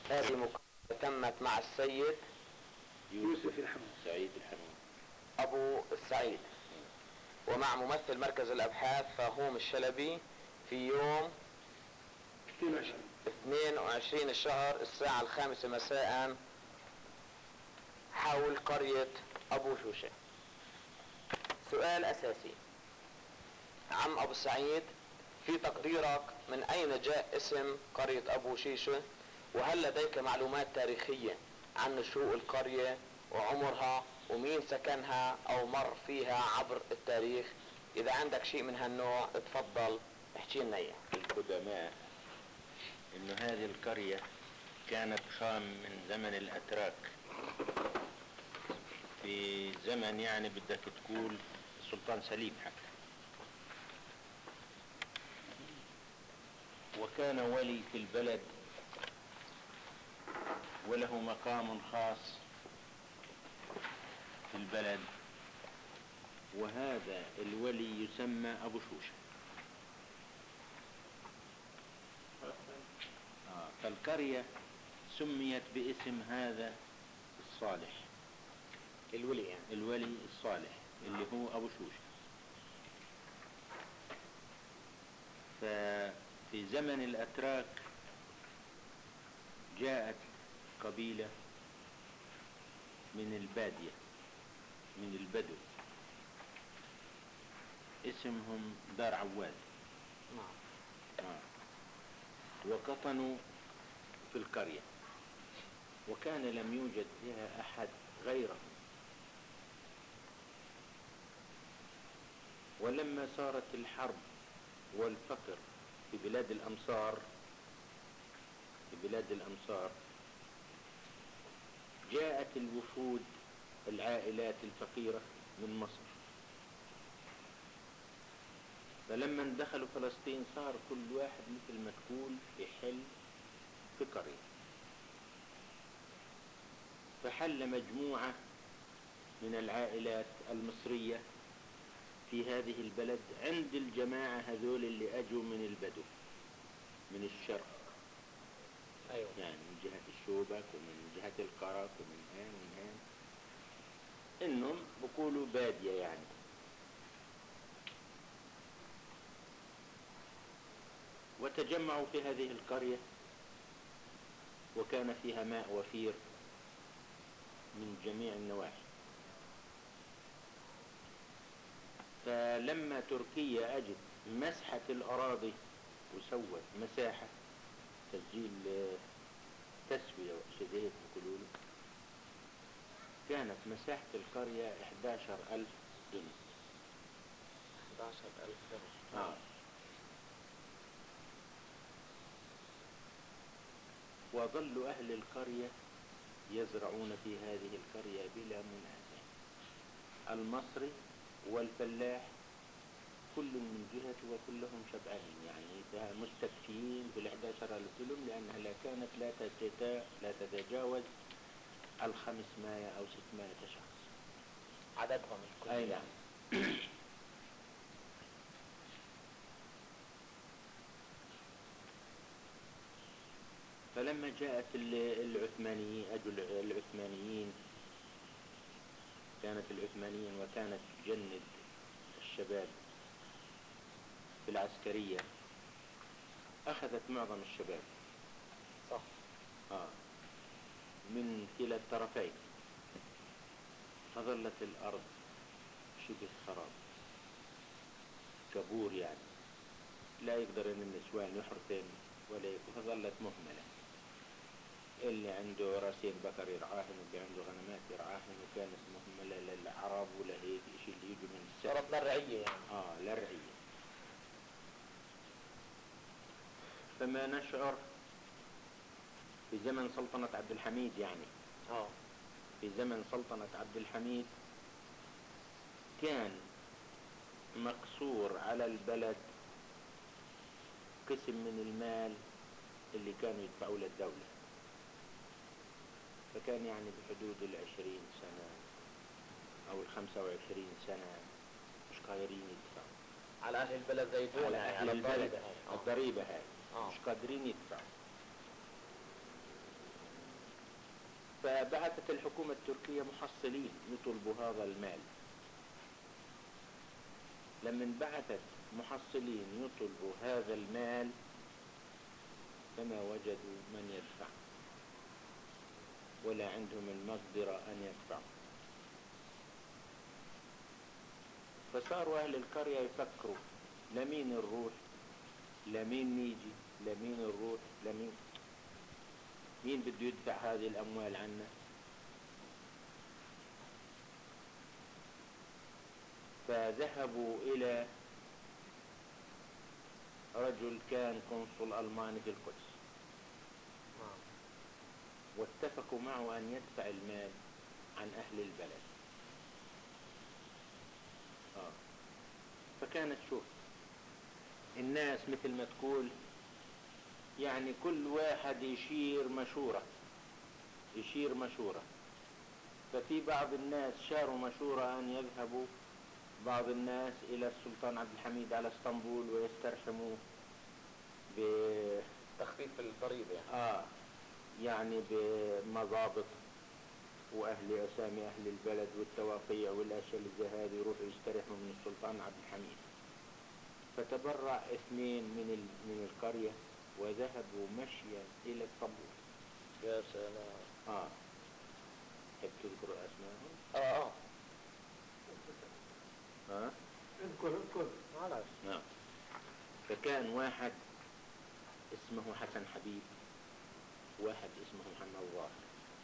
هذه مكالمة تمت مع السيد يوسف الحمود سعيد الحمود أبو السعيد ومع ممثل مركز الأبحاث فهوم الشلبي في يوم 22 الشهر الساعة 5 مساء حول قرية أبو شوشة. سؤال أساسي: عم أبو السعيد، في تقديرك من أين جاء اسم قرية أبو شيشة؟ وهل لديك معلومات تاريخية عن نشوء القرية وعمرها ومين سكنها أو مر فيها عبر التاريخ؟ إذا عندك شيء من هالنوع اتفضل احكي لنا إياه. القدماء إنه هذه القرية كانت خام من زمن الأتراك، في زمن يعني بدك تقول السلطان سليم حتى، وكان ولي في البلد وله مقام خاص في البلد، وهذا الولي يسمى أبو شوشة. فالقرية سميت باسم هذا الصالح الولي يعني. الولي الصالح اللي هو أبو شوشة. ففي زمن الأتراك جاءت قبيلة من البادية من البدو اسمهم دار عواد، وقطنوا في القرية، وكان لم يوجد فيها أحد غيرهم. ولما صارت الحرب والفقر في بلاد الأمصار جاءت الوفود العائلات الفقيرة من مصر، فلما دخلوا فلسطين صار كل واحد مثل ما تقول يحل في قرية، فحل مجموعة من العائلات المصرية في هذه البلد عند الجماعة هذول اللي أجوا من البدو من الشرق. أيوة. يعني من جهة الشوبك ومن جهة القرق ومن هان ومن هان، إنهم بقولوا بادية يعني. وتجمعوا في هذه القرية، وكان فيها ماء وفير من جميع النواحي. فلما تركيا أجت مسحت الأراضي وسوت مساحة تسجيل تسوية وشذيت بقولوا، كانت مساحة القرية 11,000 دنم. 11,000 دنم. وظل أهل القرية يزرعون في هذه القرية بلا منازع، المصري والفلاح كل من جهته وكلهم شبعانين، يعني مستكفيين بال 11,000 دنم، لأنها لا كانت لا تتجاوز 500 أو 600 شخص عددهم الكلي. أي نعم. فلما جاءت العثمانيين كانت العثمانيين وكانت تجند الشباب في العسكرية، أخذت معظم الشباب صح من كلا الطرفين، فظلت الأرض شبه خراب كبور، يعني لا يقدر ان النسوان يحرثن ولا يكون، فظلت مهملة. اللي عنده راسين بكر يرعاهن واللي عنده غنمات يرعاهن، وكانت مهملة للعرب ولا هيك شيء اللي يجوا من السبت. صارت للرعية يعني. للرعية. فما نشعر في زمن سلطنة عبد الحميد، يعني في زمن سلطنة عبد الحميد كان مقصور على البلد قسم من المال اللي كانوا يدفعوا للدولة، فكان يعني بحدود 20 سنة أو 25 سنة مش قادرين يدفعوا على أهل البلد زيدون، على أهل البلد الضريبة هاي مش قادرين يدفعوا. فبعثت الحكومة التركية محصلين يطلبوا هذا المال. لما بعثت محصلين يطلبوا هذا المال فما وجدوا من يدفع ولا عندهم المقدرة أن يدفعوا، فصاروا أهل القرية يفكروا لمين نروح، لمين نيجي، لمين نروح، مين بده يدفع هذه الأموال عنا؟ فذهبوا إلى رجل كان قنصل ألماني في القدس واتفقوا معه أن يدفع المال عن أهل البلد. فكانت شوف الناس مثل ما تقول يعني كل واحد يشير مشورة. ففي بعض الناس شاروا مشورة أن يذهبوا بعض الناس إلى السلطان عبد الحميد على اسطنبول ويسترحموا تخفيف الضريبة يعني بمضابط وأهل أسامي أهل البلد والتوقيع والأشياء اللي زي هذه يروحوا يسترحموا من السلطان عبد الحميد. فتبرع 2 من القرية وذهبوا مشيا إلى اسطنبول. يا سلام. تحب تذكر أسمائهم؟ اذكر معلش. نعم. فكان واحد اسمه حسن حبيب، واحد اسمه محمد ظاهر.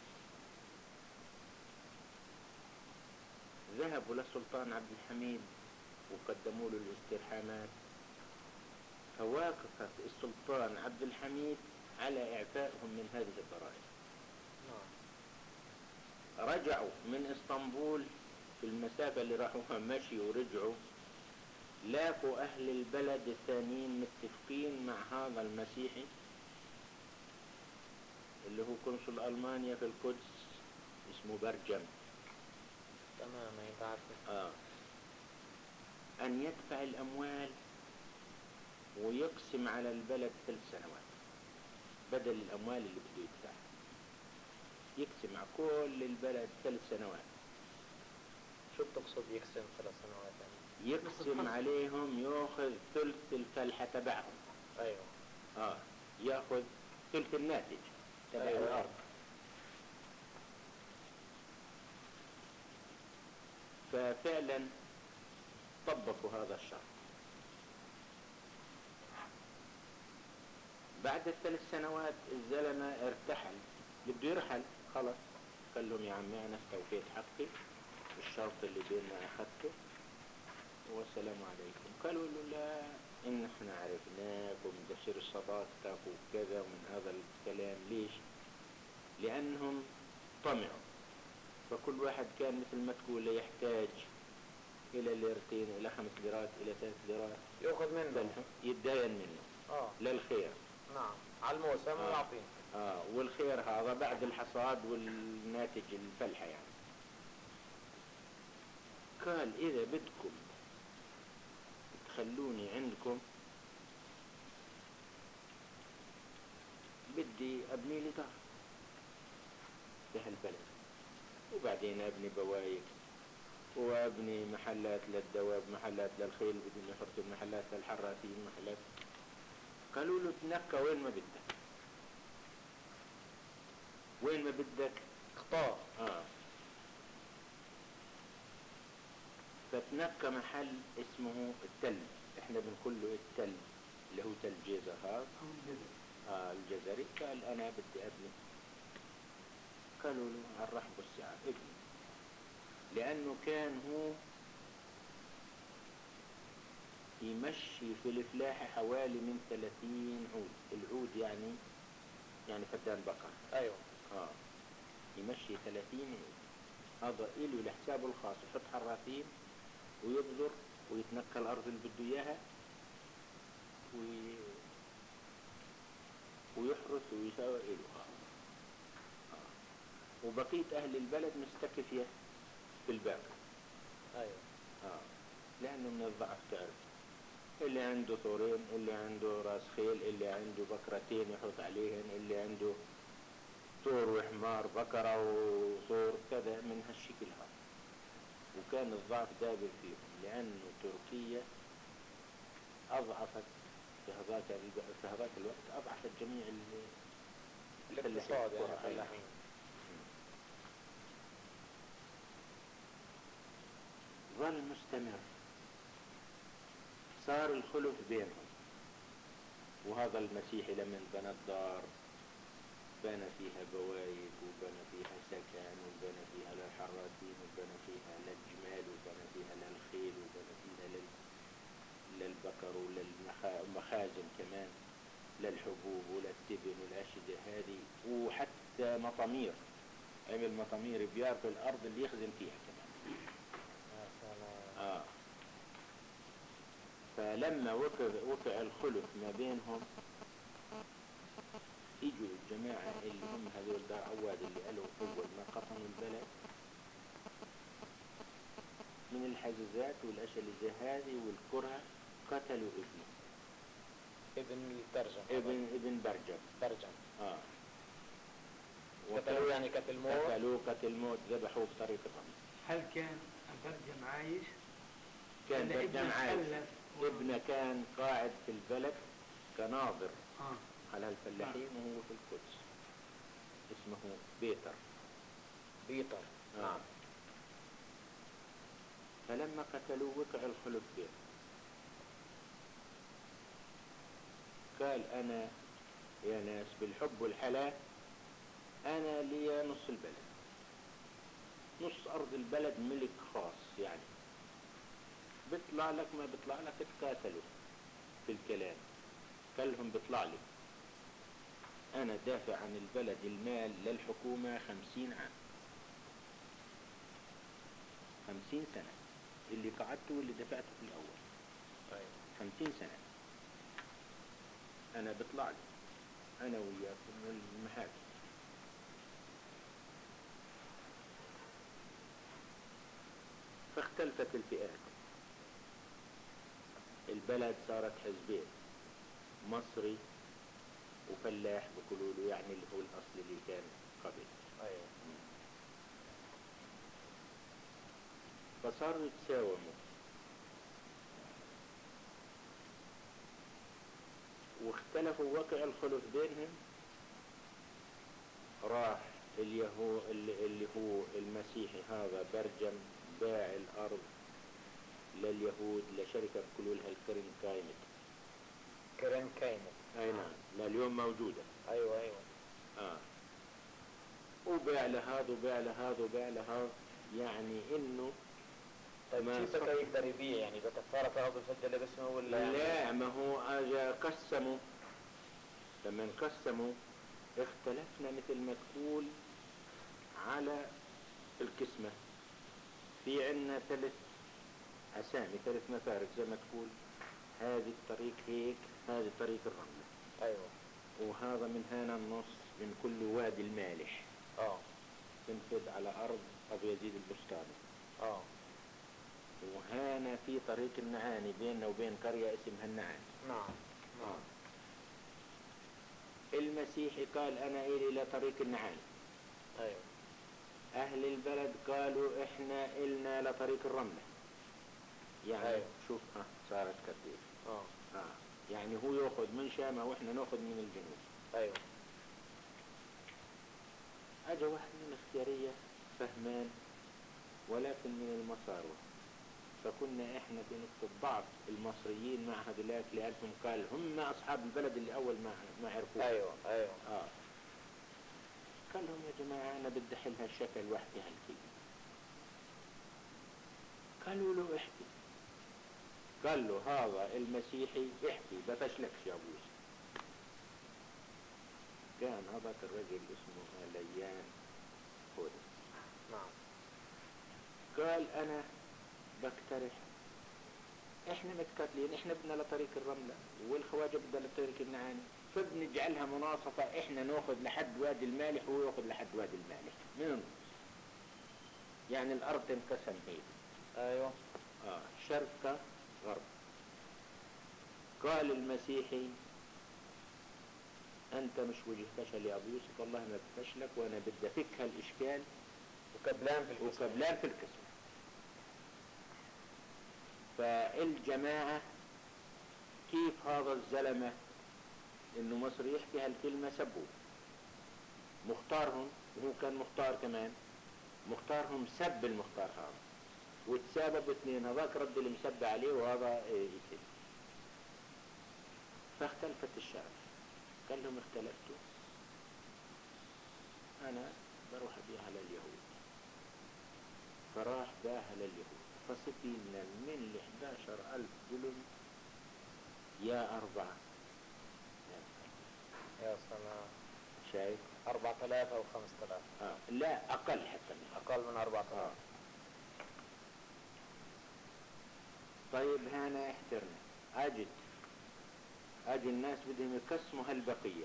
ذهبوا للسلطان عبد الحميد وقدموا له الاسترحامات، فوافق السلطان عبد الحميد على إعفائهم من هذه الضرائب. رجعوا من اسطنبول في المسافة اللي راحوها مشي ورجعوا، لاقوا أهل البلد الثانيين متفقين مع هذا المسيحي اللي هو قنصل ألمانيا في القدس اسمه برجم. تمام. يبعث أن يدفع الأموال ويقسم على البلد 3 سنوات بدل الأموال اللي بده يدفعها، يقسم على كل البلد 3 سنوات. شو بتقصد يقسم 3 سنوات يعني؟ يقسم عليهم، يأخذ ثلث الفلحة تبعهم. أيوه. يأخذ ثلث الناتج تبع الأرض. ففعلا طبقوا هذا الشرط. بعد ال3 سنوات الزلمة ارتحل، بده يرحل خلص. قال لهم يا عمي أنا استوفيت حقي، الشرط اللي بيننا أخذته والسلام عليكم. قالوا له لا، إن احنا عرفناك ومدشر صداقتك وكذا ومن هذا الكلام. ليش؟ لأنهم طمعوا، فكل واحد كان مثل ما تقول يحتاج إلى ليرتين، إلى 5 ليرات، إلى 3 ليرات، يأخذ منه، يتداين منه للخير. نعم، على الموسم ويعطيه. والخير هذا بعد الحصاد والناتج الفلحة يعني. قال إذا بدكم تخلوني عندكم بدي أبني لي دار في هالبلد، وبعدين أبني بوايك وأبني محلات للدواب، محلات للخيل بدون يحطوا، محلات للحراسين، محلات. قالوا له تنقى وين ما بدك، وين ما بدك اختار. فتنقى محل اسمه التل، احنا بنقول له التل اللي هو تل جيزة هذا الجزري. قال انا بدي ابني. قالوا له على الرحب والسعة ابني، لانه كان هو يمشي في الفلاحة حوالي من 30 عود. العود يعني فدان بقر. ايوه. يمشي 30 عود. هذا إله لحسابه الخاص، يحط حراسين ويبذر ويتنقى الأرض اللي بده إياها ويحرث ويساوي إله. وبقية أهل البلد مستكفية في الباقي. أيوة. لأنه من الضعف تعرف، اللي عنده ثورين، اللي عنده راس خيل، اللي عنده بكرتين يحط عليهن، اللي عنده صور وحمار بقرة وصور كذا من هالشكل هذا. وكان الضعف دابر فيهم لأنه تركيا أضعفت في هذاك الوقت أضعفت جميع الاقتصاد يعني الفلاحين. ظل مستمر، صار الخلف بينهم. وهذا المسيحي لما بنى الدار بنى فيها بوايق وبنى فيها سكن وبنى فيها للحراسين وبنى فيها للجمال وبنى فيها للخيل وبنى فيها للبقر وللمخازن كمان، للحبوب وللتبن والأشجار هذه، وحتى مطامير، عمل مطامير بيار في الأرض اللي يخزن فيها كمان. فلما وقع الخلف ما بينهم يجوا الجماعة اللي هم هذول دار عواد اللي قالوا أول ما قطنوا البلد من الحجزات والأشياء اللي زي هذه والكرة، قتلوا ابنه ابن الترجم، ابن برجم. قتلوه يعني قتل موت. قتلوه قتل موت، ذبحوه بطريقة الرمل. هل كان برجم عايش؟ كان برجم عايش. ابنه كان قاعد في البلد كناظر على الفلاحين وهو في القدس، اسمه بيتر. فلما قتلوه وقع الخلف بينهم. قال أنا يا ناس بالحب والحلال أنا لي نص البلد، نص أرض البلد ملك خاص، يعني بيطلع لك ما بيطلع لك تقاتلوا في الكلام. قالهم بيطلع لي أنا دافع عن البلد المال للحكومة 50 عام، 50 سنة اللي قعدته واللي دفعته في الأول. 50 سنة أنا بيطلع لي أنا وياكم المحاكم. فاختلفت الفئات، البلد صارت حزبين، مصري وفلاح بيقولوا له، يعني اللي هو الأصل اللي كان قبل. فصاروا يتساوموا، واختلفوا وقع الخلف بينهم. راح اللي هو المسيحي هذا برجم باع الأرض لليهود لشركة بيقولوا لها كرين كايمت. أي نعم، لليوم موجودة. أيوة. وباع لهذا وباع لهذا وباع لهذا، يعني إنه كيف يقدر يبيع؟ يعني بكفارة هذا سجل باسمه ولا؟ لا، ما هو أجا قسموا. لما قسموا اختلفنا مثل ما تقول على القسمة. في عنا 3 أسامي، 3 مفارق زي ما تقول، هذه الطريق هيك، هذه طريق الرملة. أيوة. وهذا من هنا النص من كل وادي المالح. تنفذ على أرض أبو يزيد البستاني. وهنا في طريق النعاني بيننا وبين قرية اسمها النعاني. نعم. المسيحي قال أنا إلي إلى طريق النعاني. أيوة. أهل البلد قالوا إحنا إلنا لطريق الرملة. يعني أيوة. شوف صارت كثير. يعني هو يأخذ من شامة وإحنا نأخذ من الجنوب. أيوة. أجا واحد من الاختيارية فهمان ولكن من المصاروة. فكنا إحنا في نقطة ضعف المصريين مع هذولاك، لأنهم قال هم أصحاب البلد اللي أول ما عرفوه. أيوة. قال لهم يا جماعة أنا بدي أحلها الشكل وحدي هالكلمة. قالوا له احكي. قال له هذا المسيحي احكي بفشلكش يا أبو يوسف. كان هذاك الرجل اسمه ليان هودي. نعم. قال أنا بقترح احنا متكاتلين، احنا بدنا لطريق الرملة والخواجة بدنا لطريق النعاني، فبنجعلها مناصفة، احنا ناخذ لحد وادي المالح وهو ياخذ لحد وادي المالح من النص، يعني الارض تنقسم هيك. ايوه. شرق غرب. قال المسيحي انت انت مش وجه فشل يا ابو يوسف، والله ما بفشلك، وانا بدي افك هالاشكال وكبلان في القسم. وكبلان في القسم. فالجماعة كيف هذا الزلمة انه مصر يحكي هالكلمة سبوه، مختارهم، وهو كان مختار كمان، مختارهم سب المختار هذا، وتسابقوا اثنين، هذاك رد اللي مسب عليه وهذا يسب. فاختلفت الشعب، قال لهم اختلفتوا، انا بروح ابيعها لليهود. فراح باها لليهود، فصفينا من 11,000 دلم يا 4. يا سلام. شايف 4000 أو 5000. لا اقل حتى من أقل من 4000. طيب هنا احترنا، اجوا الناس بدهم يقسموا هالبقية،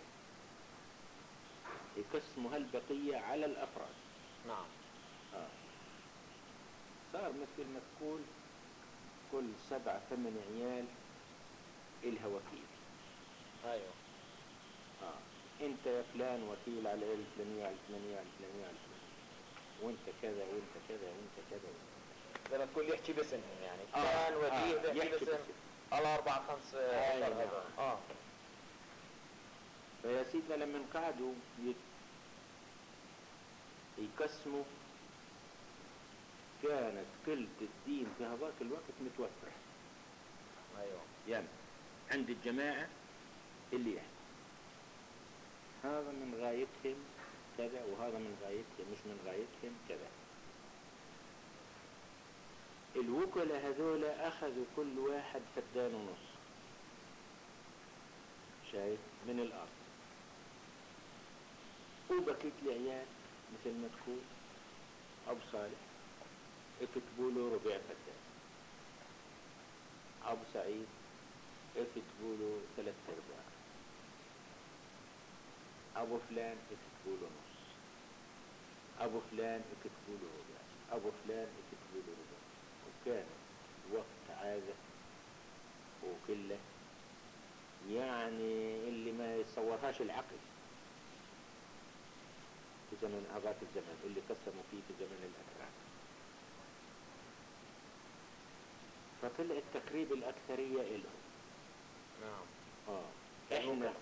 يقسموا هالبقية على الافراد. نعم. صار مثل ما تقول كل 7 8 عيال إلها وكيل. ايوه. انت يا فلان وكيل على العيلة الفلانية، على الفلانية، على الفلانية، على الفلانية، وانت كذا وانت كذا وانت كذا وانت كذا. زي ما تقول يحكي باسمهم يعني. فلان وكيل يحكي باسم على 4 5 10. فيا سيدنا لما قعدوا يقسموا، كانت قلة الدين في هذاك الوقت متوفرة. ايوه. يعني عند الجماعة اللي يحكي هذا من غايتهم كذا، وهذا من غايتهم مش من غايتهم كذا. الوكلاء هذول اخذوا كل واحد 1.5 فدان، شايف، من الارض. وبقيت العيال مثل ما تقول ابو صالح اكتبوا له 1/4 فدان، ابو سعيد اكتبوا له 3/4، ابو فلان اكتبوا له نص، ابو فلان اكتبوا له ربع، ابو فلان اكتبوا له ربع. وكان وقت عازة وقلة يعني اللي ما يتصورهاش العقل في زمن هذاك الزمن اللي قسموا فيه في زمن الأتراك. فطلعت تقريب الأكثرية إلهم. نعم. احنا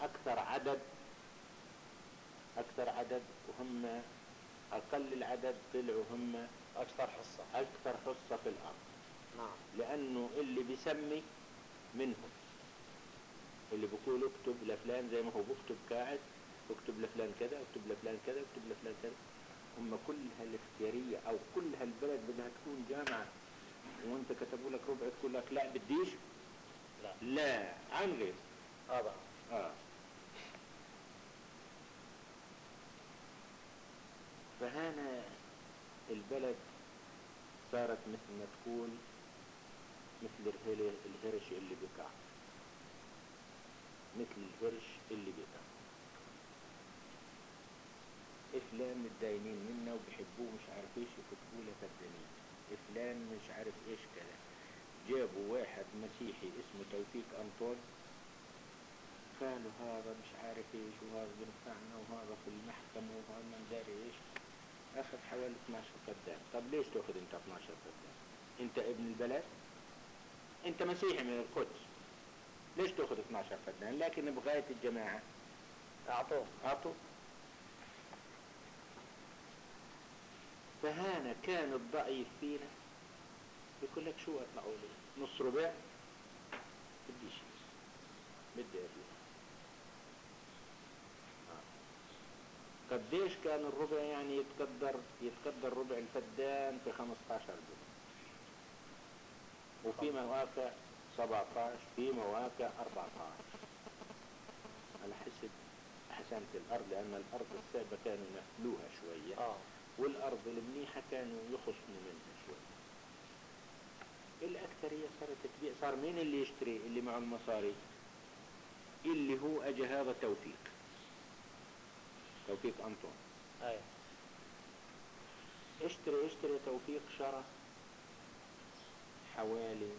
أكثر عدد وهم أقل العدد، طلعوا هم أكثر حصة في الأرض. نعم. لأنه اللي بيسمي منهم، اللي بيقول اكتب لفلان زي ما هو بكتب قاعد، اكتب لفلان كذا، اكتب لفلان كذا، اكتب لفلان كذا، هم كل هالاختيارية أو كل هالبلد بدها تكون جامعة، وانت كتبوا لك ربع تقول لك لا بديش، لا عن غير هذا. فهنا البلد صارت مثل ما تقول مثل الهرش اللي بقع، مثل الهرش اللي بقع. فلان متداينين منا وبيحبوه مش عارف ايش يكتبوا له فدانين، فلان مش عارف ايش كذا. جابوا واحد مسيحي اسمه توفيق أنطون، قالوا هذا مش عارف ايش وهذا بنفعنا وهذا في المحكمة وهذا من داري ايش، اخذ حوالي 12 فدان. طب ليش تاخذ انت 12 فدان؟ انت ابن البلد، انت مسيحي من القدس، ليش تاخذ 12 فدان؟ لكن بغاية الجماعة اعطوه. فهنا كان الضعيف فينا يقول لك شو اطلعوا لي نص ربع، بدي شيء بدي ابيع. قديش كان الربع؟ يعني يتقدر ربع الفدان في 15 دولار، وفي مواقع 17، في مواقع 14 على حسب حسنة الأرض، لأن الأرض الصعبة كانوا ينفلوها شوية والأرض المنيحة كانوا يخصموا منها شوية. الأكثرية صارت تبيع. صار مين اللي يشتري؟ اللي معه المصاري، اللي هو أجى هذا توفيق أنطون. اشتري توفيق شرى حوالي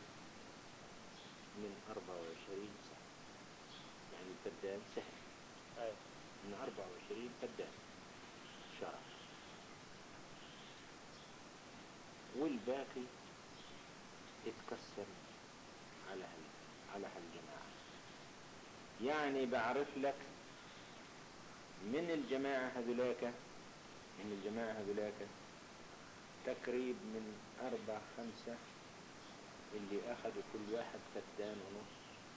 من 24 سنة، يعني الفدان سهل. 24 فدان شرع، والباقي اتقسم على هالجماعة. يعني بعرف لك من الجماعة هذولاك تقريب من 4-5 اللي أخذوا كل واحد فدان ونص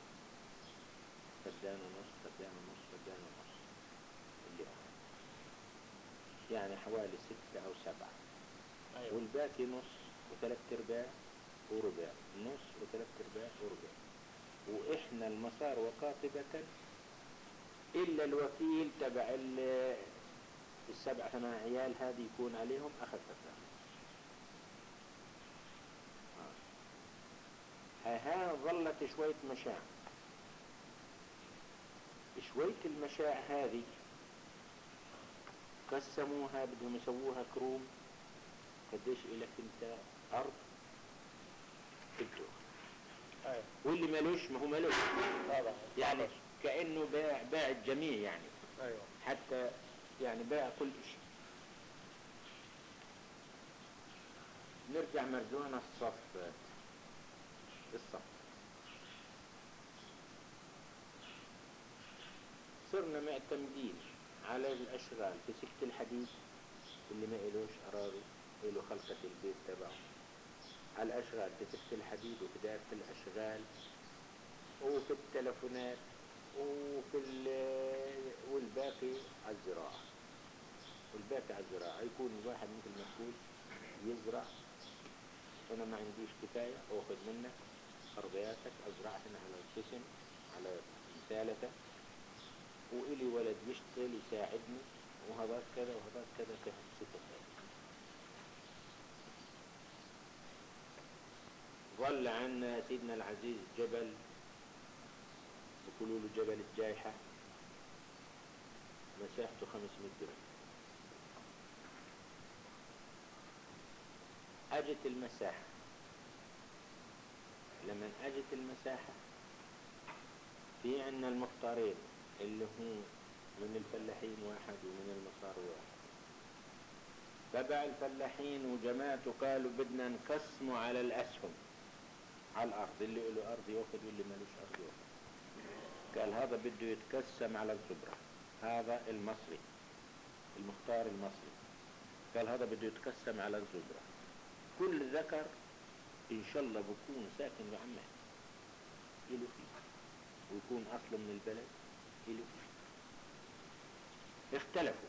اللي أخذ، يعني حوالي 6 أو 7. أيوة. والباقي نص و3/4 وربع، نص و3/4 وربع. وإحنا المسار وقاطبة إلا الوكيل تبع ال7-8 عيال هذه يكون عليهم أخذ فدان. ها ظلت شوية مشاع، شوية المشاع هذه قسموها، بدهم يسووها كروم. قديش إلك انت أرض تبدو، واللي مالوش ما هو مالوش يعني كأنه باع الجميع يعني. أيوة. حتى يعني باع كل شيء. نرجع مرجونا الصف. صرنا معتمدين على الأشغال في سكة الحديد، اللي ما إلوش أراضي إله خلقة البيت تبعه، على الأشغال في سكة الحديد وفي دائرة الأشغال وفي التلفونات والباقي على الزراعة. يكون الواحد مثل ما تقول يزرع، أنا ما عنديش كفاية أخذ منك أرضياتك أزرعها على القسم على مثالته، وإلي ولد يشتغل يساعدني، وهذا كذا وهذا كذا في حسيته. ظل عنا سيدنا العزيز جبل يقولوا له جبل الجايحة، مساحته 500 درهم. أجت المساحة، لما أجت المساحة في عنا المختارين اللي هو من الفلاحين واحد ومن المصار واحد. تبع الفلاحين وجماعته قالوا بدنا نقسمه على الأسهم، على الأرض، اللي له أرض يأخذ واللي مالوش أرض يأخذ. قال هذا بده يتقسم على الزبرة، هذا المصري المختار المصري قال هذا بده يتقسم على الزبرة، كل ذكر إن شاء الله بكون ساكن بعمان إله فيه، ويكون أصله من البلد إله فيه. اختلفوا،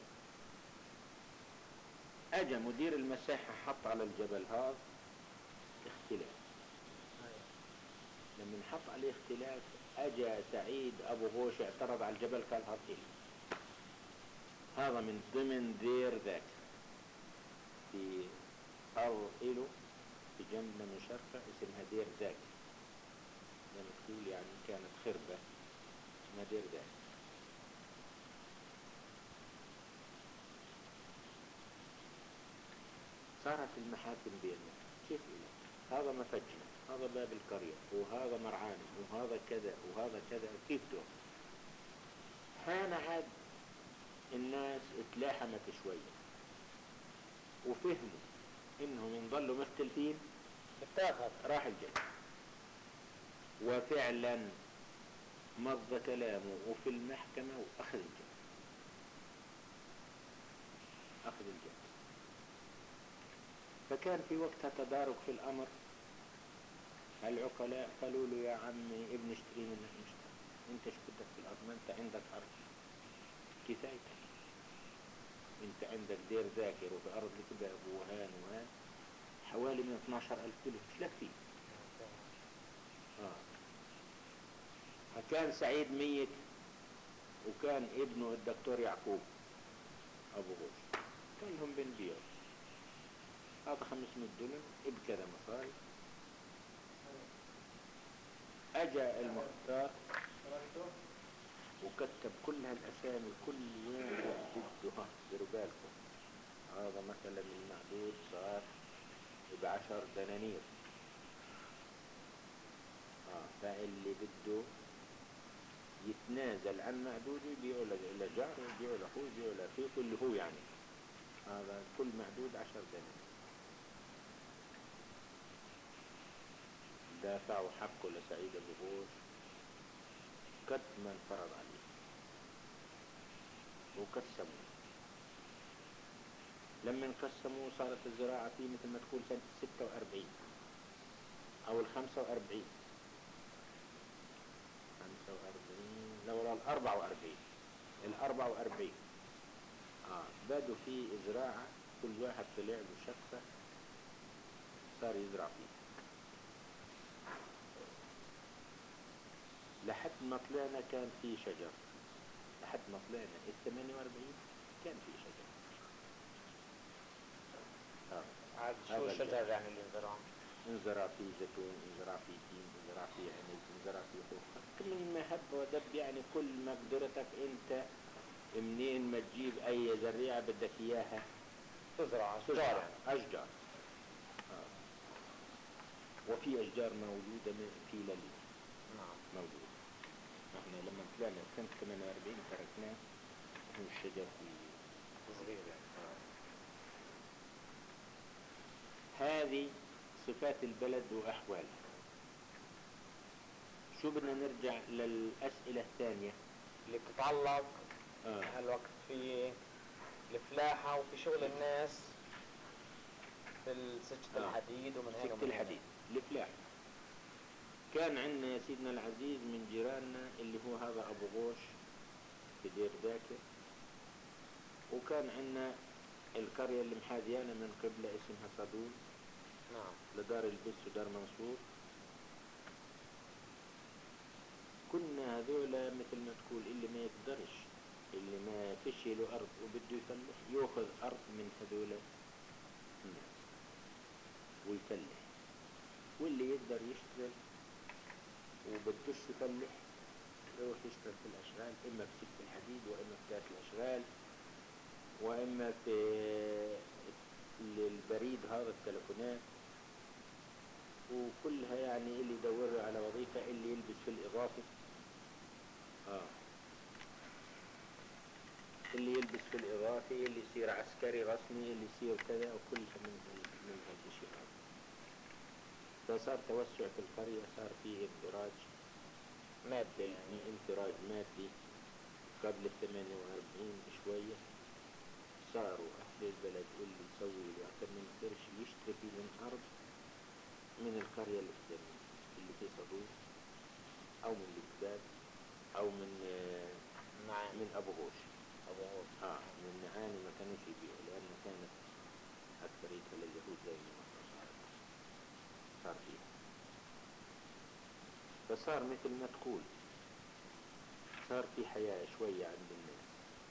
أجا مدير المساحة حط على الجبل هذا اختلاف. لما نحط عليه اختلاف أجا سعيد أبو غوش اعترض على الجبل، قال هذا إلي، هذا من ضمن دير ذاك في أرض إله في جنبنا من شرقة اسمها دير ذاك، لما تقول يعني كانت خربة اسمها دير ذاك. صارت المحاكم بيننا، كيف إله هذا مفجنا، هذا باب القرية، وهذا مرعاني، وهذا كذا وهذا كذا، كيف دول؟ حان عاد الناس اتلاحمت شوية وفهموا انهم ينضلوا مختلفين اتاخد راح الجنة. وفعلا مضى كلامه وفي المحكمة واخذ الجنة، فكان في وقتها تدارك في الامر. العقلاء قالوا له يا عمي ابن اشتري منك مشتري، انت ايش بدك في الارض؟ ما انت عندك ارض كفايتك، انت عندك دير ذاكر وفي ارض لكباب وهان حوالي من 12,000 كيلو، ايش لك فيه؟ فكان سعيد ميت وكان ابنه الدكتور يعقوب ابو غوش، قال لهم بنبيعه هذا 500 دولار بكذا مصاري. اجا المختار وكتب كل هالاسامي، كل واحد بده ديروا بالكم، هذا مثلا المعدود صار ب10 دنانير، فاللي بده يتنازل عن معدوده يبيعوا لجار ويبيعوا كل معدود 10 دنانير. دافعوا حقه لسعيد أبو غوش قد ما انفرض عليه وقسموه. لما انقسموا صارت الزراعة فيه مثل ما تقول سنة 46 أو 45 لو 44 44 بدوا في زراعة، كل واحد طلع له شقة صار يزرع فيه لحد ما طلعنا كان في شجر. لحد ما طلعنا 48 كان في شجر. عاد شو الشجر يعني اللي انزرع؟ انزرع فيه زيتون، انزرع فيه تين، انزرع فيه عنب، انزرع فيه خوخ، كل ما هب ودب يعني كل مقدرتك انت منين ما تجيب اي زريعة بدك اياها تزرع أشجار يعني. اشجار. وفي اشجار موجودة في للي موجودة. احنا لما طلعنا سنة 48 تركناه والشجر صغير يعني. هذه صفات البلد وأحوالها. شو بدنا نرجع للأسئلة الثانية اللي بتتعلق هالوقت في الفلاحة وفي شغل الناس في سكة الحديد ومن هنا سكة الحديد. الفلاحة كان عندنا يا سيدنا العزيز من جيراننا اللي هو هذا أبو غوش في دير باكر، وكان عندنا القرية اللي محاذيانا من قبلة اسمها صدول لدار البس ودار منصور. كنا هذولا مثل ما تقول اللي ما يقدرش، اللي ما فيش له أرض وبده يفلح يأخذ أرض من هذولا الناس ويفلح، واللي يقدر يشتغل وبدوش يفلح يروح يشتغل في الأشغال، إما في سكة الحديد وإما في ذات الأشغال وإما في البريد هذا التلفونات وكلها يعني اللي يدور على وظيفة، اللي يلبس في الإضافة اللي يلبس في الإضافة، اللي يصير عسكري رسمي، اللي يصير كذا، وكلها من هالشيء هذا. فصار توسع في القرية، صار فيه اندراج مادي، يعني اندراج مادي. قبل 48 بشوية صاروا أهل البلد اللي يسوي يعتبر من قرش يشتري من أرض من القرية اللي في جنوب اللي في صدوق أو من الجداد أو من أبو غوش. من نعاني ما كانوش يبيعوا لأن كانت أكثريتها لليهود زي ما صار فيها. فصار مثل ما تقول صار في حياة شوية عند الناس،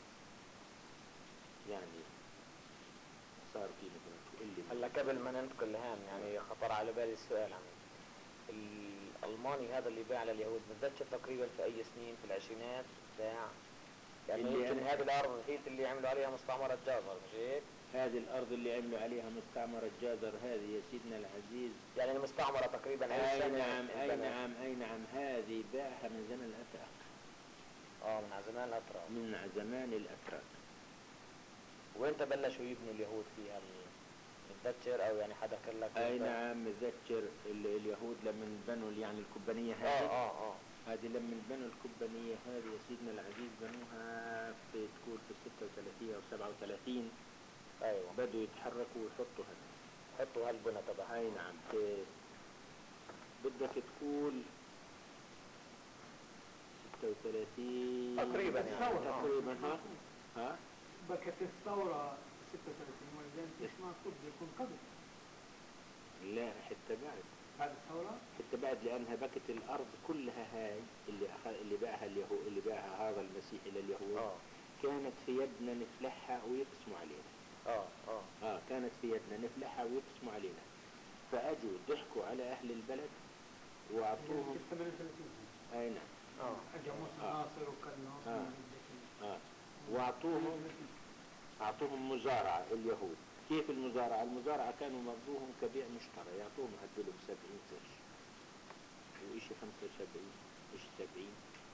يعني صار في مثل ما تقول اللي هلا قبل ما ننتقل هان يعني خطر على بالي السؤال عن الألماني هذا اللي باع لليهود متذكر تقريبا في أي سنين؟ في العشرينات باع يعني يمكن هذه الأرض هي اللي عملوا عليها مستعمرة جازر مش هيك؟ هذه الأرض اللي عملوا عليها مستعمرة جازر هذه يا سيدنا العزيز يعني المستعمرة تقريبا أي نعم أي نعم أي نعم هذه باعها من زمن الأتراك. من زمان الأتراك. من زمان الأتراك. وانت بلشوا يبنوا اليهود فيها متذكر او يعني حدا قال لك؟ اي نعم متذكر اليهود لما بنوا يعني الكبانية هذه. هذه لما بنوا الكبانية هذه يا سيدنا العزيز بنوها في تقول في 36 او 37. ايوه بدوا يتحركوا ويحطوا هذا يحطوا هالبنى تبعها. اي نعم في بدك تقول 36 تقريبا يعني تقريبا ها بكت الثورة 36 ولذلك مش معقول يكون قبل. لا حتى بعد الثورة؟ حتى بعد لأنها بكت الأرض كلها هاي اللي باعها اليهود، اللي باعها هذا المسيحي لليهود. كانت في يدنا نفلحها ويقسموا علينا. كانت في يدنا نفلحها ويقسموا علينا. فأجوا ضحكوا على أهل البلد وأعطوهم 38. أي نعم. أجا موسى ناصر وكان ناصر. أعطوهم مزارعة اليهود. كيف المزارعة؟ المزارعة كانوا مرضوهم كبيع مشترى، يعطوهم عدلهم 70 قرش وإشي 75 إشي 70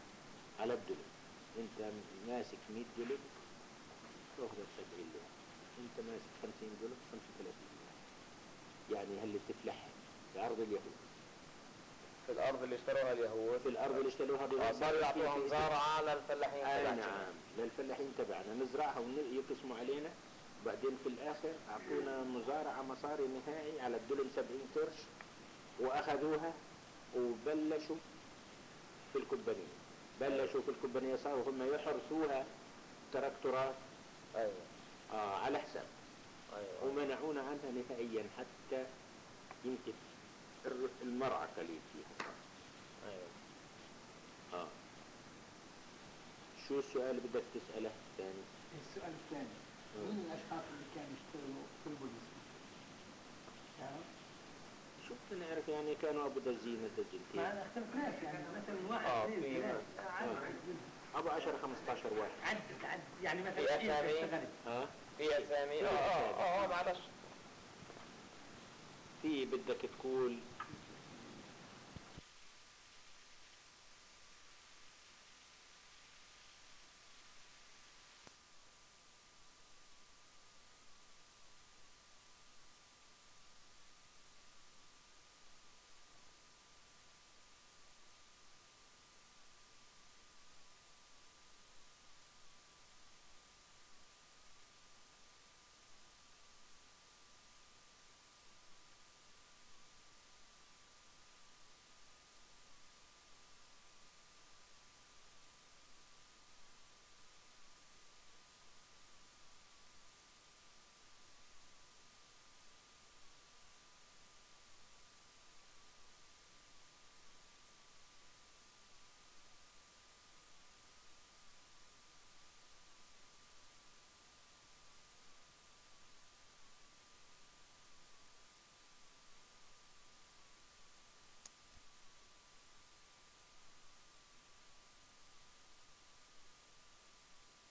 على الدلم. انت ماسك 100 دلم تأخذ 70 لهم، انت ماسك 50 قلب 35 يعني هل تفلحها في ارض اليهود، في الارض اللي اشتروها اليهود، في الارض اللي اشتروها اليهود صاروا يعطوها مزارعة للفلاحين تبعنا. نعم للفلاحين تبعنا، نزرعها ويقسموا علينا، بعدين في الاخر اعطونا مزارعة مصاري نهائي على الدلم 70 قرش، واخذوها وبلشوا في الكبانية، بلشوا في الكبانية صاروا هم يحرسوها تراكتورات ايوه على حساب، ايوه ومنعونا عنها نهائيا حتى يمكن المرعى قليل فيها. ايوه شو السؤال اللي بدك تسأله الثاني؟ السؤال الثاني، مين الأشخاص اللي كانوا يشتغلوا في البوليس؟ تعرف؟ شو بدنا نعرف يعني كانوا ابو دزين الدجنتين ما اختلفناش يعني مثلا واحد في اثنين ثلاثة ابو 10 15 واحد. عد يعني مثلا في انت أسامي؟ اشتغلت في اسامي معلش في بدك تقول